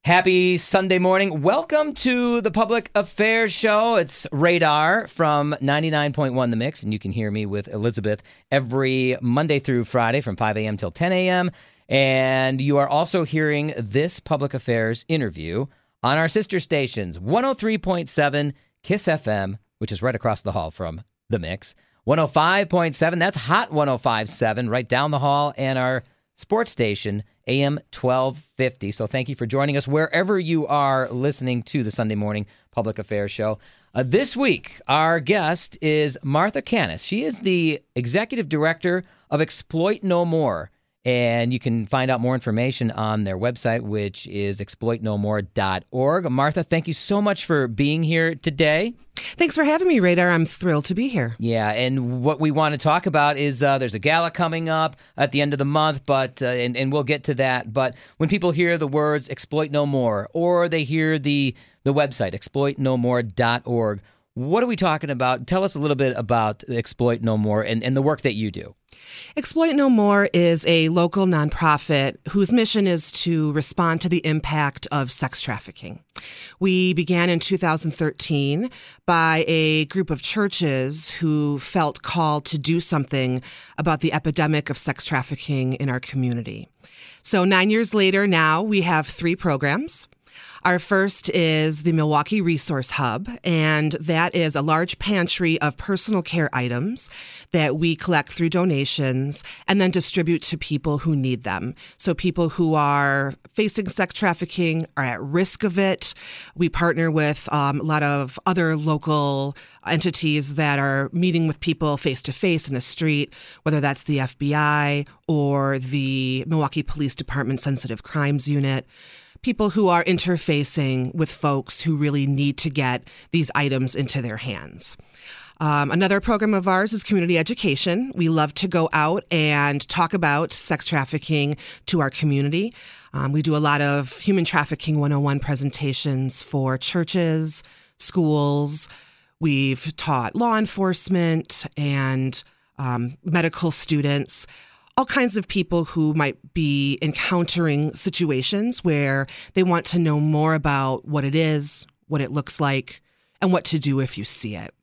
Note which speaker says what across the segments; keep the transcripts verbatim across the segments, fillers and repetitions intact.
Speaker 1: Happy Sunday morning. Welcome to the Public Affairs Show. It's Radar from ninety-nine point one The Mix, and you can hear me with Elizabeth every Monday through Friday from five a.m. till ten a.m. And you are also hearing this Public Affairs interview on our sister stations, one oh three point seven KISS F M, which is right across the hall from The Mix, one oh five point seven, that's Hot one oh five point seven, right down the hall, and our sports station, A M twelve fifty. So thank you for joining us wherever you are listening to the Sunday Morning Public Affairs Show. Uh, this week, our guest is Martha Canis. She is the Executive Director of Exploit No More, and you can find out more information on their website, which is exploit no more dot org. Martha, thank you so much for being here today.
Speaker 2: Thanks for having me, Radar. I'm thrilled to be here.
Speaker 1: Yeah, and what we want to talk about is uh, there's a gala coming up at the end of the month, but uh, and, and we'll get to that. But when people hear the words Exploit No More, or they hear the, the website, exploit no more dot org, what are we talking about? Tell us a little bit about Exploit No More and, and the work that you do.
Speaker 2: Exploit No More is a local nonprofit whose mission is to respond to the impact of sex trafficking. We began in two thousand thirteen by a group of churches who felt called to do something about the epidemic of sex trafficking in our community. So nine years later now, we have three programs. Our first is the Milwaukee Resource Hub, and that is a large pantry of personal care items that we collect through donations and then distribute to people who need them. So people who are facing sex trafficking are at risk of it. We partner with um, a lot of other local entities that are meeting with people face-to-face in the street, whether that's the F B I or the Milwaukee Police Department Sensitive Crimes Unit. People who are interfacing with folks who really need to get these items into their hands. Um, another program of ours is community education. We love to go out and talk about sex trafficking to our community. Um, we do a lot of Human Trafficking one oh one presentations for churches, schools. We've taught law enforcement and um, medical students, all kinds of people who might be encountering situations where they want to know more about what it is, what it looks like, and what to do if you see it.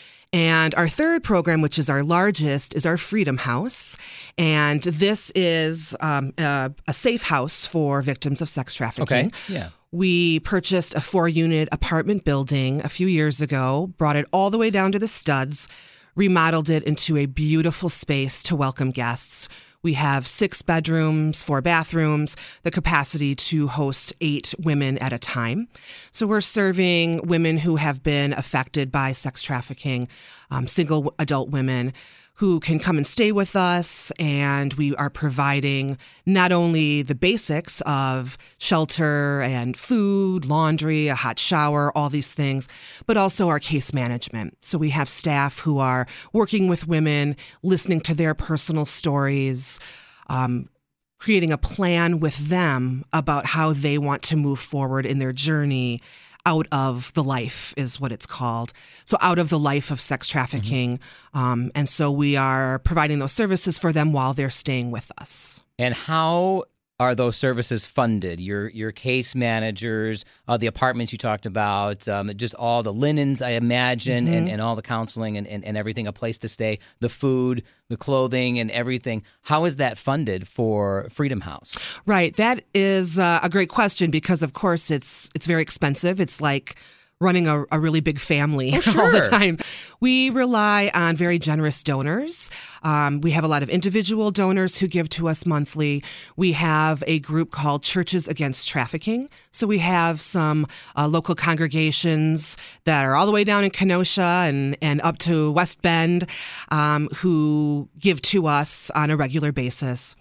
Speaker 2: And our third program, which is our largest, is our Freedom House. And this is um, a, a safe house for victims of sex trafficking.
Speaker 1: Okay, yeah.
Speaker 2: We purchased a four-unit apartment building a few years ago, brought it all the way down to the studs, remodeled it into a beautiful space to welcome guests. We have six bedrooms, four bathrooms, the capacity to host eight women at a time. So we're serving women who have been affected by sex trafficking, um, single adult women who can come and stay with us, and we are providing not only the basics of shelter and food, laundry, a hot shower, all these things, but also our case management. So we have staff who are working with women, listening to their personal stories, um, creating a plan with them about how they want to move forward in their journey out of the life is what it's called. So out of the life of sex trafficking. Mm-hmm. Um, and so we are providing those services for them while they're staying with us.
Speaker 1: And how are those services funded? Your your case managers, uh, the apartments you talked about, um, just all the linens, I imagine, mm-hmm. and, and all the counseling and, and, and everything, a place to stay, the food, the clothing and everything. How is that funded for Freedom House?
Speaker 2: Right. That is uh, a great question because, of course, it's it's very expensive. It's like running a, a really big family
Speaker 1: oh, sure.
Speaker 2: all the time. We rely on very generous donors. Um, we have a lot of individual donors who give to us monthly. We have a group called Churches Against Trafficking. So we have some uh, local congregations that are all the way down in Kenosha and, and up to West Bend um, who give to us on a regular basis.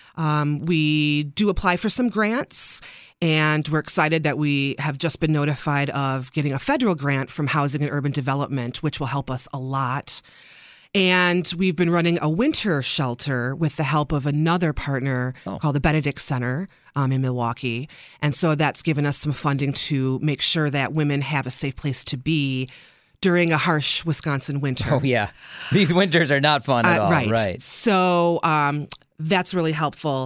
Speaker 2: Um, we do apply for some grants, and we're excited that we have just been notified of getting a federal grant from Housing and Urban Development, which will help us a lot. And we've been running a winter shelter with the help of another partner oh. called the Benedict Center um, in Milwaukee. And so that's given us some funding to make sure that women have a safe place to be during a harsh Wisconsin winter.
Speaker 1: Oh, yeah. These winters are not fun at
Speaker 2: uh,
Speaker 1: all.
Speaker 2: Right.
Speaker 1: Right.
Speaker 2: So um, that's really helpful.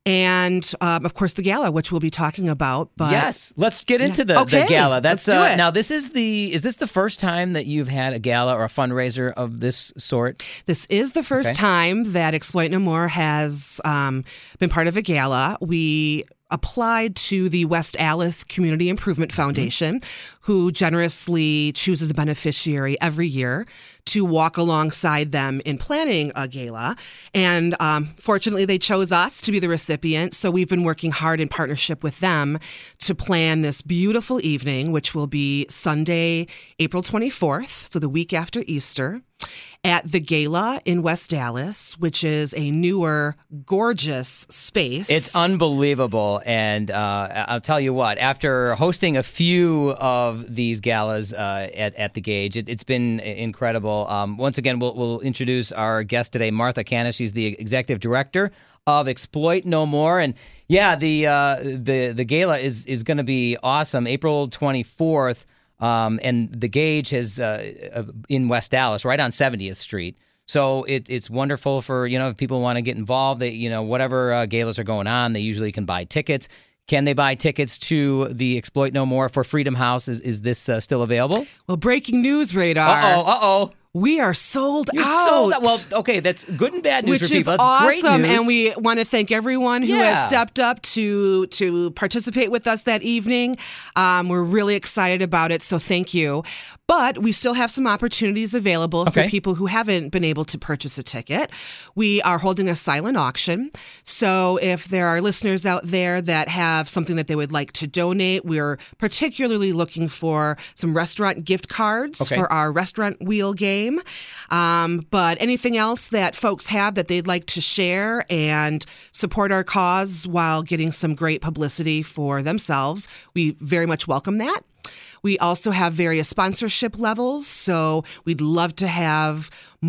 Speaker 2: and um, of course the gala, which we'll be talking about. But
Speaker 1: yes, let's get into
Speaker 2: yeah.
Speaker 1: the,
Speaker 2: okay.
Speaker 1: the gala. That's
Speaker 2: let's do
Speaker 1: uh,
Speaker 2: it.
Speaker 1: Now this is the is this the first time that you've had a gala or a fundraiser of this sort?
Speaker 2: This is the first
Speaker 1: Okay.
Speaker 2: time that Exploit No More has um, been part of a gala. We applied to the West Allis Community Improvement Foundation, mm-hmm. who generously chooses a beneficiary every year to walk alongside them in planning a gala. And um, fortunately, they chose us to be the recipient. So we've been working hard in partnership with them to plan this beautiful evening, which will be Sunday, April twenty-fourth, so the week after Easter, at the Gala in West Allis, which is a newer, gorgeous space.
Speaker 1: It's unbelievable. And uh, I'll tell you what, after hosting a few of these galas uh, at, at the Gage, it, it's been incredible. Um, once again, we'll, we'll introduce our guest today, Martha Canis. She's the executive director of Exploit No More. And yeah, the uh, the, the gala is, is going to be awesome. April twenty-fourth. Um, and the Gage is uh, in West Allis, right on seventieth Street. So it, it's wonderful for, you know, if people want to get involved, they, you know, whatever uh, galas are going on, they usually can buy tickets. Can they buy tickets to the Exploit No More for Freedom House? Is, is this uh, still available?
Speaker 2: Well, breaking news, Radar.
Speaker 1: Uh-oh, uh-oh.
Speaker 2: We are sold
Speaker 1: You're
Speaker 2: out.
Speaker 1: sold out. Well, okay, that's good and bad news
Speaker 2: Which
Speaker 1: for people.
Speaker 2: is
Speaker 1: That's
Speaker 2: awesome,
Speaker 1: great news.
Speaker 2: and we want to thank everyone who
Speaker 1: Yeah.
Speaker 2: has stepped up to to participate with us that evening. Um, we're really excited about it, so thank you. But we still have some opportunities available
Speaker 1: Okay.
Speaker 2: for people who haven't been able to purchase a ticket. We are holding a silent auction, so if there are listeners out there that have something that they would like to donate, we're particularly looking for some restaurant gift cards
Speaker 1: Okay.
Speaker 2: for our restaurant wheel game. Um, but anything else that folks have that they'd like to share and support our cause while getting some great publicity for themselves, we very much welcome that. We also have various sponsorship levels, so we'd love to have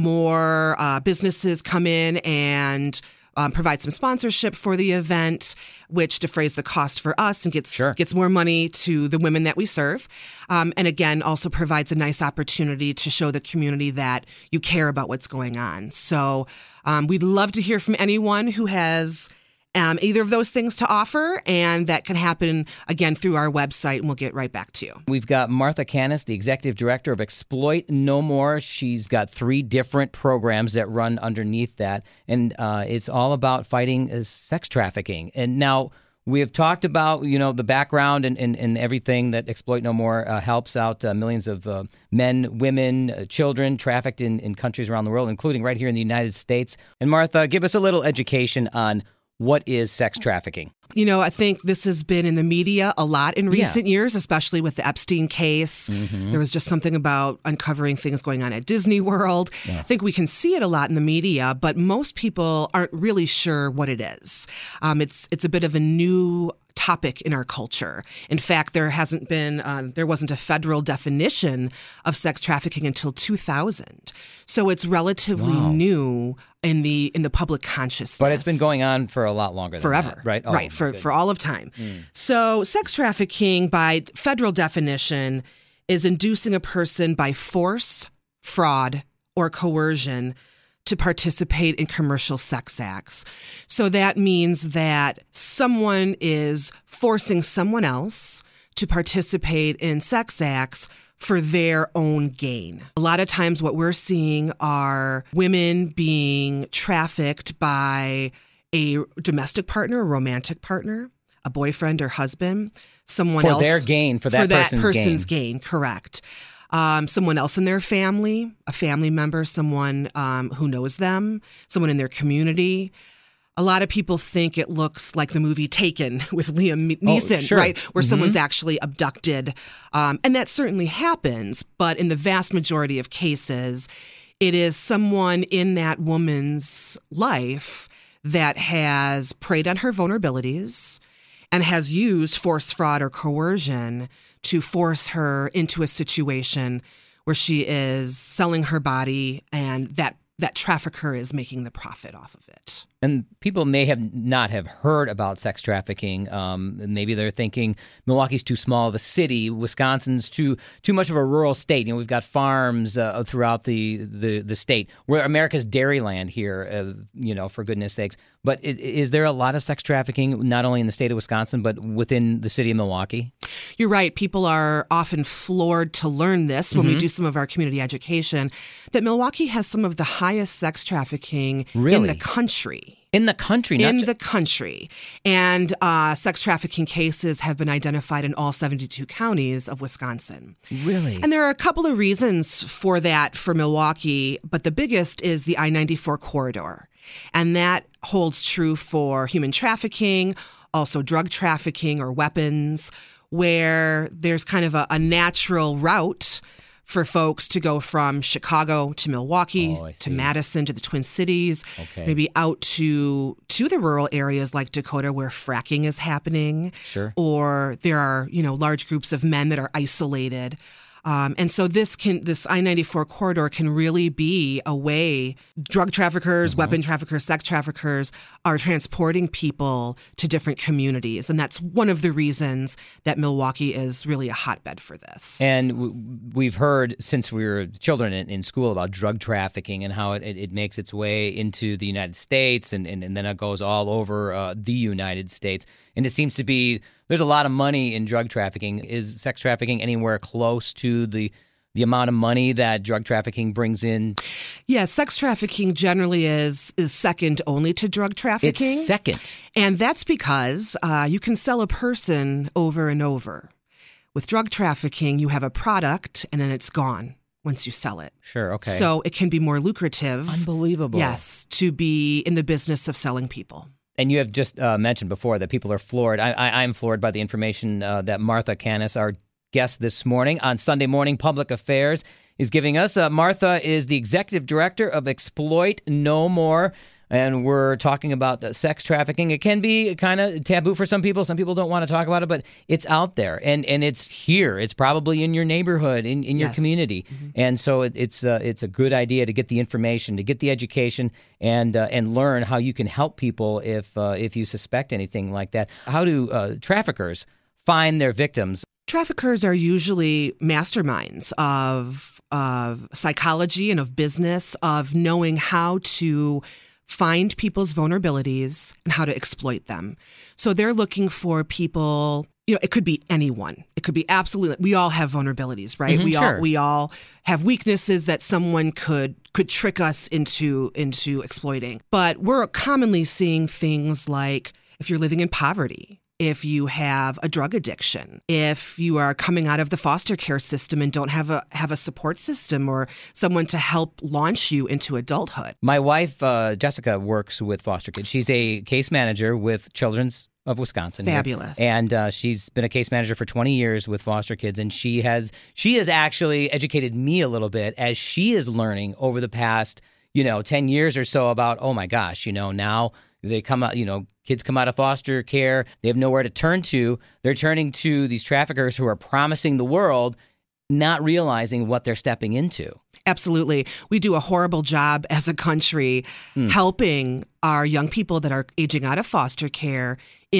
Speaker 2: more uh, businesses come in and um, provide some sponsorship for the event, which defrays the cost for us and gets
Speaker 1: Sure.
Speaker 2: gets more money to the women that we serve. Um, and again, also provides a nice opportunity to show the community that you care about what's going on. So um, we'd love to hear from anyone who has Um, either of those things to offer, and that can happen, again, through our website, and we'll get right back to you.
Speaker 1: We've got Martha Canis, the executive director of Exploit No More. She's got three different programs that run underneath that, and uh, it's all about fighting uh, sex trafficking. And now we have talked about, you know, the background and, and, and everything that Exploit No More uh, helps out uh, millions of uh, men, women, uh, children trafficked in, in countries around the world, including right here in the United States. And Martha, give us a little education on what is sex trafficking?
Speaker 2: You know, I think this has been in the media a lot in recent yeah. years, especially with the Epstein case. Mm-hmm. There was just something about uncovering things going on at Disney World. Yeah. I think we can see it a lot in the media, but most people aren't really sure what it is. Um, it's it's a bit of a new topic in our culture. In fact, there hasn't been, uh, there wasn't a federal definition of sex trafficking until two thousand. So it's relatively wow. new in the in the public consciousness.
Speaker 1: But it's been going on for a lot longer than
Speaker 2: Forever.
Speaker 1: that, right? Oh,
Speaker 2: right, for, for all of time.
Speaker 1: Mm.
Speaker 2: So sex trafficking, by federal definition, is inducing a person by force, fraud, or coercion to participate in commercial sex acts. So that means that someone is forcing someone else to participate in sex acts for their own gain. A lot of times what we're seeing are women being trafficked by a domestic partner, a romantic partner, a boyfriend or husband, someone
Speaker 1: for
Speaker 2: else.
Speaker 1: For their gain, for that,
Speaker 2: for that
Speaker 1: person's,
Speaker 2: person's
Speaker 1: gain.
Speaker 2: gain, correct. Um, someone else in their family, a family member, someone um, who knows them, someone in their community. A lot of people think it looks like the movie Taken with Liam Neeson,
Speaker 1: oh, sure.
Speaker 2: right? Where
Speaker 1: mm-hmm.
Speaker 2: someone's actually abducted. Um, and that certainly happens. But in the vast majority of cases, it is someone in that woman's life that has preyed on her vulnerabilities and has used force, fraud, or coercion to force her into a situation where she is selling her body, and that that trafficker is making the profit off of it.
Speaker 1: And people may have not have heard about sex trafficking. Um, maybe they're thinking Milwaukee's too small of a city, Wisconsin's too too much of a rural state. You know, we've got farms uh, throughout the, the the state. We're America's dairyland here. Uh, you know, for goodness sakes. But is, is there a lot of sex trafficking not only in the state of Wisconsin but within the city of Milwaukee?
Speaker 2: You're right. People are often floored to learn this when
Speaker 1: mm-hmm.
Speaker 2: we do some of our community education, that Milwaukee has some of the highest sex trafficking
Speaker 1: really?
Speaker 2: in the country.
Speaker 1: In the country? Not
Speaker 2: in
Speaker 1: ju-
Speaker 2: the country. And uh, sex trafficking cases have been identified in all seventy-two counties of Wisconsin.
Speaker 1: Really?
Speaker 2: And there are a couple of reasons for that for Milwaukee, but the biggest is the I ninety-four corridor. And that holds true for human trafficking, also drug trafficking or weapons, where there's kind of a, a natural route for folks to go from Chicago to Milwaukee,
Speaker 1: oh,
Speaker 2: to Madison, to the Twin Cities,
Speaker 1: okay.
Speaker 2: maybe out to to the rural areas like Dakota where fracking is happening.
Speaker 1: Sure.
Speaker 2: Or there are, you know, large groups of men that are isolated. Um, and so this can this I ninety-four corridor can really be a way drug traffickers, mm-hmm. weapon traffickers, sex traffickers are transporting people to different communities. And that's one of the reasons that Milwaukee is really a hotbed for this.
Speaker 1: And w- we've heard since we were children in, in school about drug trafficking and how it, it, it makes its way into the United States and, and, and then it goes all over uh, the United States. And it seems to be there's a lot of money in drug trafficking. Is sex trafficking anywhere close to the the amount of money that drug trafficking brings in?
Speaker 2: Yeah, sex trafficking generally is is second only to drug trafficking.
Speaker 1: It's second.
Speaker 2: And that's because uh, you can sell a person over and over. With drug trafficking, you have a product and then it's gone once you sell it.
Speaker 1: Sure, okay.
Speaker 2: So it can be more lucrative.
Speaker 1: Unbelievable.
Speaker 2: Yes, to be in the business of selling people.
Speaker 1: And you have just uh, mentioned before that people are floored. I, I, I'm floored by the information uh, that Martha Canis, our guest this morning on Sunday Morning Public Affairs, is giving us. Uh, Martha is the executive director of Exploit No More, and we're talking about uh, sex trafficking. It can be kind of taboo for some people. Some people don't want to talk about it, but it's out there, and, and it's here. It's probably in your neighborhood, in, in your
Speaker 2: yes.
Speaker 1: community. Mm-hmm. And so it, it's uh, it's a good idea to get the information, to get the education, and uh, and learn how you can help people if uh, if you suspect anything like that. How do uh, traffickers find their victims?
Speaker 2: Traffickers are usually masterminds of of psychology and of business, of knowing how to find people's vulnerabilities and how to exploit them. So they're looking for people, you know, it could be anyone. It could be absolutely, we all have vulnerabilities, right?
Speaker 1: Mm-hmm,
Speaker 2: we
Speaker 1: sure.
Speaker 2: all we all have weaknesses that someone could could trick us into into exploiting. But we're commonly seeing things like if you're living in poverty, if you have a drug addiction, if you are coming out of the foster care system and don't have a have a support system or someone to help launch you into adulthood.
Speaker 1: My wife, uh, Jessica, works with foster kids. She's a case manager with Children's of Wisconsin.
Speaker 2: Fabulous.
Speaker 1: Here. And uh, she's been a case manager for twenty years with foster kids. And she has she has actually educated me a little bit as she is learning over the past, you know, ten years or so about, oh my gosh, you know, now they come out, you know, kids come out of foster care. They have nowhere to turn to. They're turning to these traffickers who are promising the world, not realizing what they're stepping into.
Speaker 2: Absolutely. We do a horrible job as a country mm. helping our young people that are aging out of foster care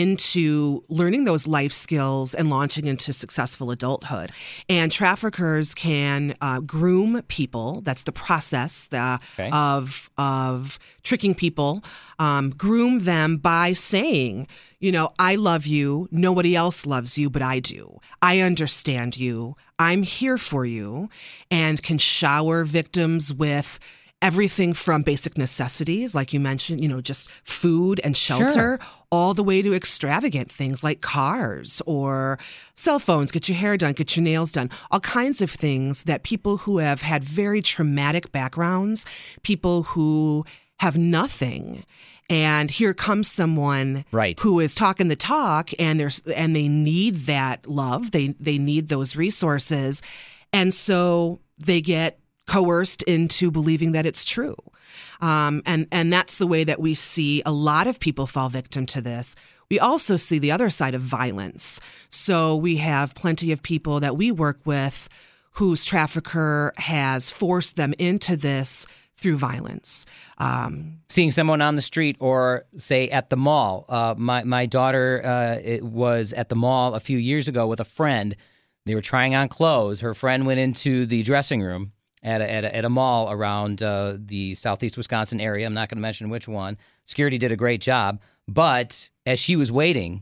Speaker 2: into learning those life skills and launching into successful adulthood. And traffickers can uh, groom people. That's the process uh, okay. of of tricking people. Um, groom them by saying, you know, I love you. Nobody else loves you, but I do. I understand you. I'm here for you, and can shower victims with everything from basic necessities, like you mentioned, you know, just food and shelter,
Speaker 1: sure.
Speaker 2: all the way to extravagant things like cars or cell phones, get your hair done, get your nails done, all kinds of things that people who have had very traumatic backgrounds, people who have nothing. And here comes someone
Speaker 1: right.
Speaker 2: who is talking the talk, and there's and they need that love. They they need those resources, and so they get coerced into believing that it's true. Um, and and that's the way that we see a lot of people fall victim to this. We also see the other side of violence. So we have plenty of people that we work with whose trafficker has forced them into this through violence. Um,
Speaker 1: Seeing someone on the street or, say, at the mall. Uh, my, my daughter uh, it was at the mall a few years ago with a friend. They were trying on clothes. Her friend went into the dressing room at a, at a, at a mall around uh, the southeast Wisconsin area. I'm not going to mention which one. Security did a great job. But as she was waiting,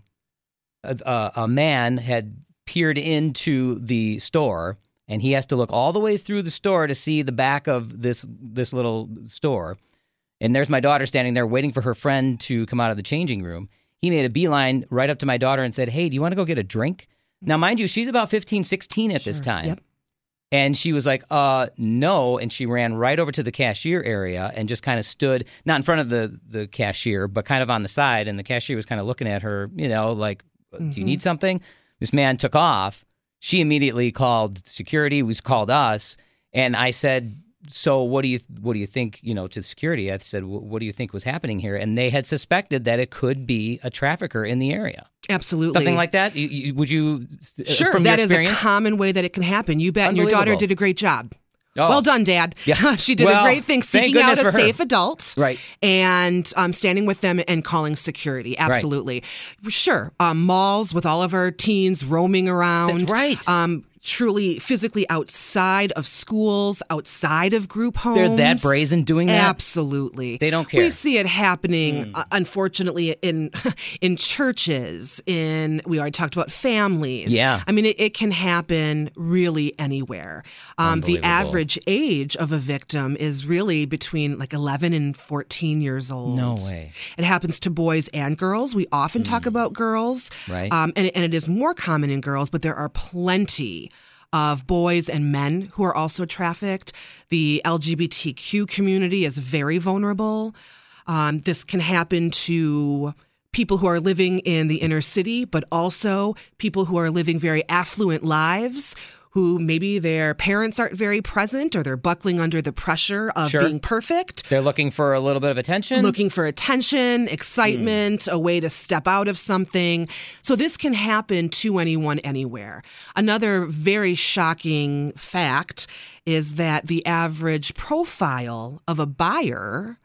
Speaker 1: a, a, a man had peered into the store, and he has to look all the way through the store to see the back of this this little store. And there's my daughter standing there waiting for her friend to come out of the changing room. He made a beeline right up to my daughter and said, "Hey, do you want to go get a drink?" Now, mind you, she's about fifteen, sixteen at
Speaker 2: Sure.
Speaker 1: this time.
Speaker 2: Yep.
Speaker 1: And she was like, uh, no. And she ran right over to the cashier area and just kind of stood, not in front of the, the cashier, but kind of on the side. And the cashier was kind of looking at her, you know, like,
Speaker 2: Mm-hmm.
Speaker 1: do you need something? This man took off. She immediately called security, was called us. And I said, so what do you what do you think, you know, to security? I said, what do you think was happening here? And they had suspected that it could be a trafficker in the area.
Speaker 2: Absolutely.
Speaker 1: Something like that? You, you, would you,
Speaker 2: Sure,
Speaker 1: from
Speaker 2: that
Speaker 1: your
Speaker 2: is a
Speaker 1: experience?
Speaker 2: common way that it can happen. You bet. And your daughter
Speaker 1: Unbelievable.
Speaker 2: did a great job.
Speaker 1: Oh.
Speaker 2: Well done, Dad.
Speaker 1: Yeah.
Speaker 2: She did
Speaker 1: Well,
Speaker 2: a great thing,
Speaker 1: thank
Speaker 2: seeking out
Speaker 1: goodness
Speaker 2: a
Speaker 1: for her.
Speaker 2: safe adult,
Speaker 1: Right.
Speaker 2: and um, standing with them and calling security. Absolutely. Sure. Um, malls with all of our teens roaming around.
Speaker 1: That's right.
Speaker 2: Um, truly physically outside of schools, outside of group homes.
Speaker 1: They're that brazen doing that?
Speaker 2: Absolutely.
Speaker 1: They don't care.
Speaker 2: We see it happening, uh, unfortunately, in in churches, in, we already talked about families.
Speaker 1: Yeah.
Speaker 2: I mean, it, it can happen really anywhere. Um, the
Speaker 1: Unbelievable.
Speaker 2: average age of a victim is really between like eleven and fourteen years old.
Speaker 1: No way.
Speaker 2: It happens to boys and girls. We often talk about girls.
Speaker 1: Right.
Speaker 2: Um, and, and it is more common in girls, but there are plenty of boys and men who are also trafficked. The L G B T Q community is very vulnerable. Um, this can happen to people who are living in the inner city, but also people who are living very affluent lives, who maybe their parents aren't very present or they're buckling under the pressure of
Speaker 1: Sure.
Speaker 2: being perfect.
Speaker 1: They're looking for a little bit of attention.
Speaker 2: Looking for attention, excitement, a way to step out of something. So this can happen to anyone, anywhere. Another very shocking fact is that the average profile of a buyer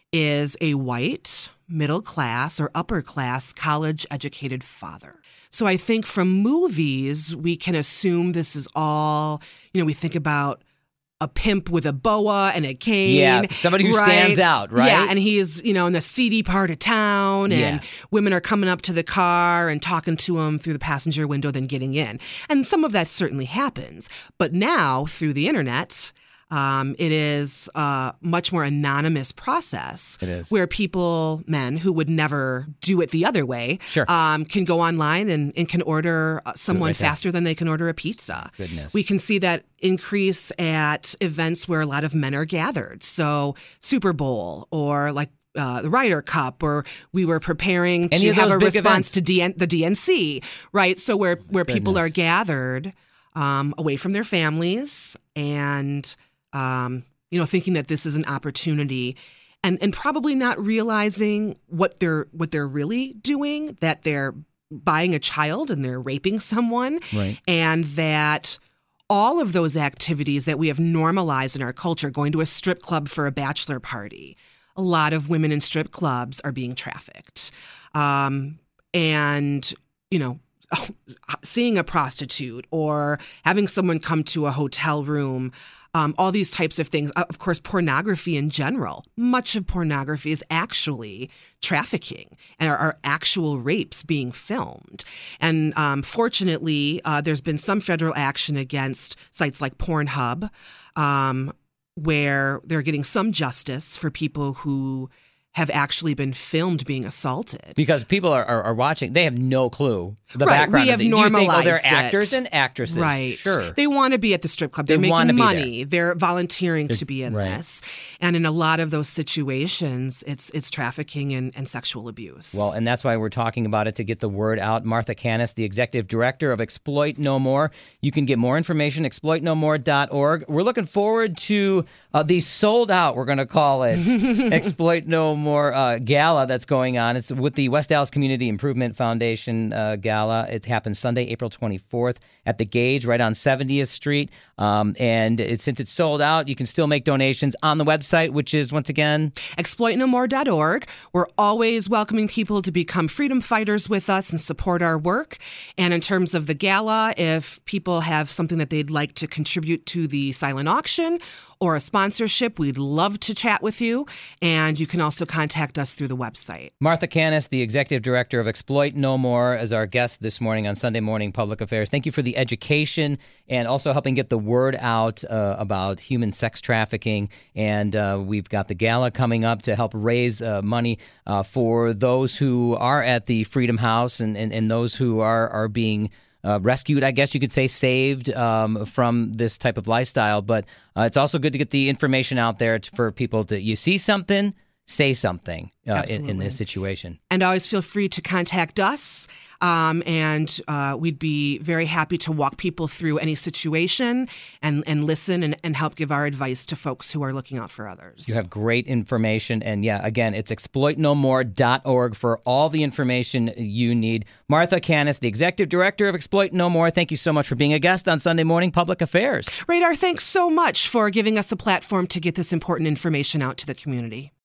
Speaker 2: is a white, middle class, or upper class college-educated father. So I think from movies, we can assume this is all, you know, we think about a pimp with a boa and a cane.
Speaker 1: Yeah, somebody who
Speaker 2: right?
Speaker 1: stands out, right?
Speaker 2: Yeah, and he's, you know, in the seedy part of town, and
Speaker 1: Yeah.
Speaker 2: women are coming up to the car and talking to him through the passenger window, then getting in. And some of that certainly happens. But now, through the internet, Um, it is a much more anonymous process.
Speaker 1: It is.
Speaker 2: Where people, men who would never do it the other way,
Speaker 1: Sure.
Speaker 2: um, can go online and, and can order uh, someone
Speaker 1: right there.
Speaker 2: faster than they can order a pizza.
Speaker 1: Goodness.
Speaker 2: We can see that increase at events where a lot of men are gathered. So Super Bowl or like uh, the Ryder Cup, or we were preparing
Speaker 1: Any
Speaker 2: to
Speaker 1: of
Speaker 2: have
Speaker 1: those
Speaker 2: a
Speaker 1: big
Speaker 2: response
Speaker 1: events.
Speaker 2: to D N- the D N C, right? So where, where people are
Speaker 1: Goodness.
Speaker 2: gathered um, away from their families and um, you know, thinking that this is an opportunity, and, and probably not realizing what they're what they're really doing, that they're buying a child and they're raping someone,
Speaker 1: Right.
Speaker 2: and that all of those activities that we have normalized in our culture, going to a strip club for a bachelor party, a lot of women in strip clubs are being trafficked. Um, and, you know, seeing a prostitute or having someone come to a hotel room, um, all these types of things. Of course, pornography in general. Much of pornography is actually trafficking and are, are actual rapes being filmed. And um, fortunately, uh, there's been some federal action against sites like Pornhub, um, where they're getting some justice for people who have actually been filmed being assaulted.
Speaker 1: Because people are, are, are watching. They have no clue the
Speaker 2: Right,
Speaker 1: background.
Speaker 2: we
Speaker 1: of
Speaker 2: have
Speaker 1: the, you think,
Speaker 2: normalized
Speaker 1: oh, they're
Speaker 2: it.
Speaker 1: actors and actresses.
Speaker 2: Right.
Speaker 1: Sure.
Speaker 2: They want to be at the strip club. They're
Speaker 1: They wanna
Speaker 2: making
Speaker 1: be
Speaker 2: money. They're volunteering to be in
Speaker 1: right.
Speaker 2: this. And in a lot of those situations, it's it's trafficking and, and sexual abuse.
Speaker 1: Well, and that's why we're talking about it, to get the word out. Martha Canis, the executive director of Exploit No More. You can get more information, exploit no more dot org. We're looking forward to uh, the sold out, we're going to call it, Exploit No More uh, gala that's going on. It's with the West Dallas Community Improvement Foundation uh, gala. It happens Sunday, April twenty-fourth at the Gage right on seventieth Street. Um, and it, since it's sold out, you can still make donations on the website, which is, once again,
Speaker 2: exploit no more dot org. We're always welcoming people to become freedom fighters with us and support our work. And in terms of the gala, if people have something that they'd like to contribute to the silent auction or a sponsorship, we'd love to chat with you. And you can also contact us through the website.
Speaker 1: Martha Canis, the Executive Director of Exploit No More, as our guest this morning on Sunday Morning Public Affairs. Thank you for the education and also helping get the word out uh, about human sex trafficking. And uh, we've got the gala coming up to help raise uh, money uh, for those who are at the Freedom House and, and, and those who are, are being Uh, rescued, I guess you could say, saved um, from this type of lifestyle. But uh, it's also good to get the information out there to, for people to, you see something, say something uh, in, in this situation.
Speaker 2: And always feel free to contact us. Um, and uh, we'd be very happy to walk people through any situation and, and listen and, and help give our advice to folks who are looking out for others.
Speaker 1: You have great information. And yeah, again, it's exploit no more dot org for all the information you need. Martha Canis, the Executive Director of Exploit No More, thank you so much for being a guest on Sunday Morning Public Affairs.
Speaker 2: Radar, thanks so much for giving us a platform to get this important information out to the community.